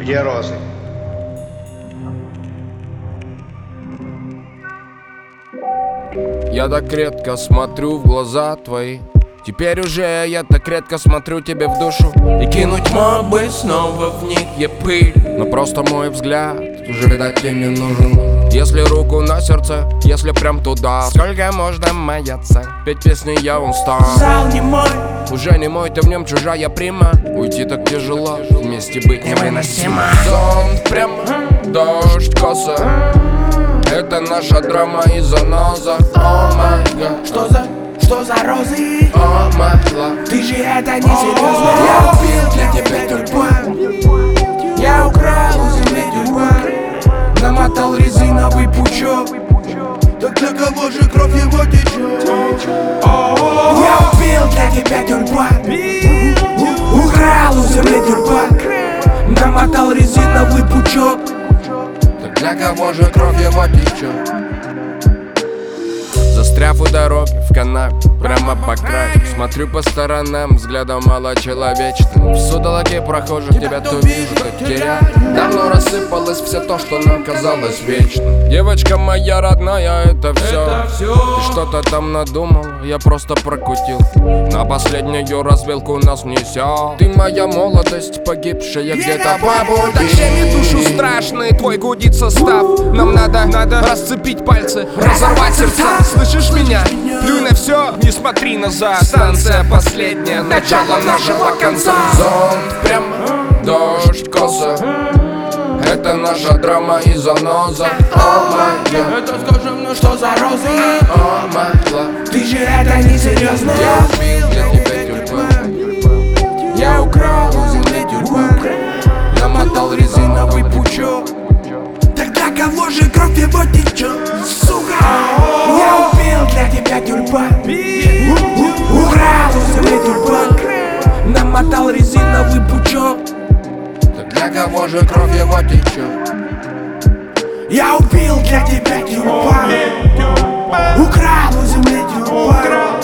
Где розы? Я так редко смотрю в глаза твои. Теперь уже я так редко смотрю тебе в душу. И кинуть мог бы снова в них я пыль, но просто мой взгляд уже, видать, тебе не нужен. Если руку на сердце, если прям туда, сколько можно маяться? Петь песни я устал. Зал не мой, уже не мой, ты в нем чужая прима. Уйти так тяжело, вместе быть невыносимо. Сон прямо, дождь коса. Это наша драма и заноза. О май гад. что за розы? О май лав. Ты же это не серьезно. Я убил для тебя тюльпан. Я украл у земли тюльпан. Намотал резиновый пучок. Так для кого же кровь его течет? Я убил для тебя тюльпан. Украл у земли тюльпан. Намотал резиновый пучок. Так для кого же кровь его течет? Застряв у дороги в канаве, прямо по краю, смотрю по сторонам, взглядом малочеловечным. В судолоке прохожих тебя то вижу, то теряю. Давно рассыпалось все то, что нам казалось вечным. Девочка моя родная, это все. Ты что-то там надумал, я просто прокутил. На последнюю развилку нас несет. Ты моя молодость, погибшая где-то по пути. Так щемит душу страшный твой гудит состав. Нам надо расцепить пальцы, разорвать сердца. Слышишь меня? Плюй на все, не смотри назад. Станция последняя, начало нашего конца. Зонт прямо, дождь коса. Это наша драма и заноза. О май гад. Это скажи мне, что за розы? О май лав. Ты же это не серьезно. Я убил для тебя тюльпан. Я украл у земли тюльпан. Намотал резиновый пучок. Тогда кого же кровь его течет? Сука! Я убил для тебя тюльпан. Украл у земли тюльпан. Намотал резиновый пучок. Так для кого же кровь его течет? Я убил для тебя тюльпан. Украл у земли тюльпан.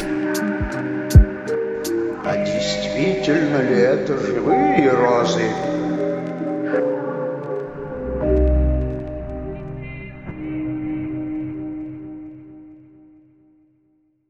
А действительно ли это живые розы?